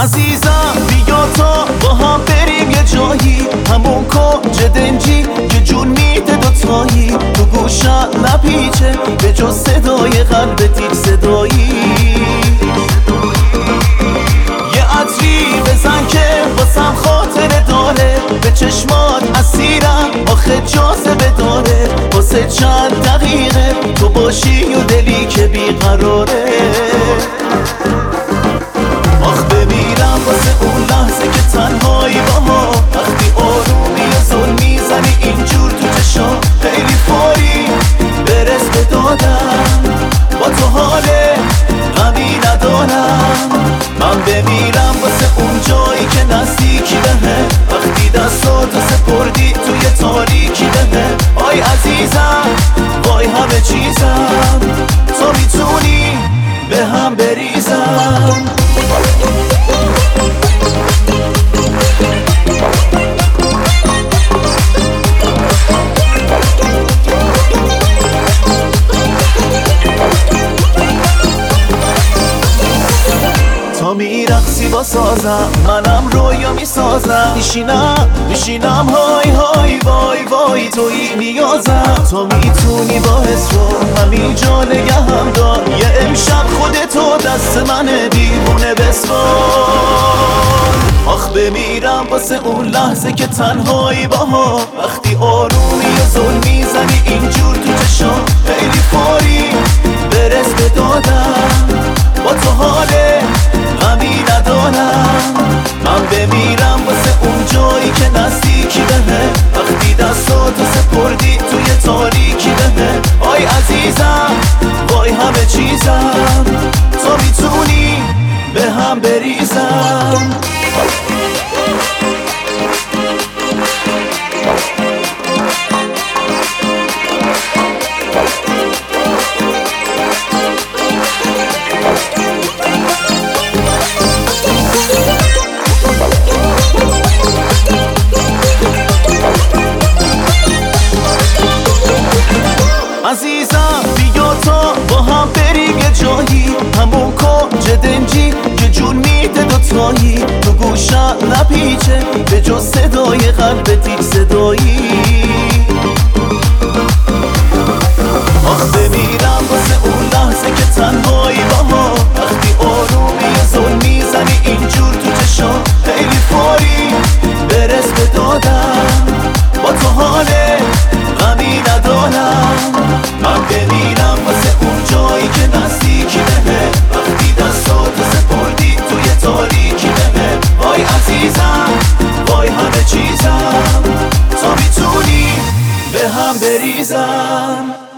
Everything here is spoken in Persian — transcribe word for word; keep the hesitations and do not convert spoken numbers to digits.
عزیزم بیا تا با هم بریم یه جایی، همون کنج دنجی که جون میده دوتایی. تو گوشم نپیچه به جز صدای قلبت هیچ صدایی. یه عطری بزن که واسم خاطره داره، به چشمات اسیرم آخه جاذبه داره. واسه چند دقیقه تو باشی و دلی که بیقراره. آخ بمیرم واسه اون لحظه که تنهایی باها، وقتی آرومی و ظلم میزنی اینجور تو چشام. خیلی فوری برس به دادم، با تو حال غمی ندارم. من بمیرم واسه اون جایی که نزدیکی بهه، وقتی دستاتو سپردی توی تاریکی بهه. آی عزیزم وای همه چیزم، تو میتونی به هم بریزم. تا میرقصی با سازم، منم رویا میسازم. میشینم میشینم های های وای وای توی نیازم. تو میتونی با حسو همین جا نگهم دار. یه امشب خودتو دست منه دیوونه بسپار. آخ بمیرم واسه اون لحظه که تنهایی باها، وقتی آرومی و ظلم میزنی اینجور تو چشام. خیلی فوری برس به دادم، با تو حال غمی ندارم. من بمیرم واسه اون جایی که نزدیکی بهه، وقتی دستاتو سپردی توی تاریکی بهه. آی عزیزم وای همه چیزم، تو میتونی به هم بریزم. عزیزم بیا تا با هم بریم یه جایی، همون کنج دنجی که جون میده دوتایی. تو گوشم نپیچه به جز صدای قلبت هیچ صدایی. آخ بمیرم واسه اون لحظه که تنهایی باها، وقتی آرومی و ظلم میزنی اینجور تو چشام. خیلی فوری برس به دادم، با تو حال غمی ندارم. من بمیرم واسه اون جایی که نزدیکی بهه، وقتی دستاتو سپردی توی تاریکی بهه. وای عزیزم وای همه چیزم، تو میتونی به هم بریزم.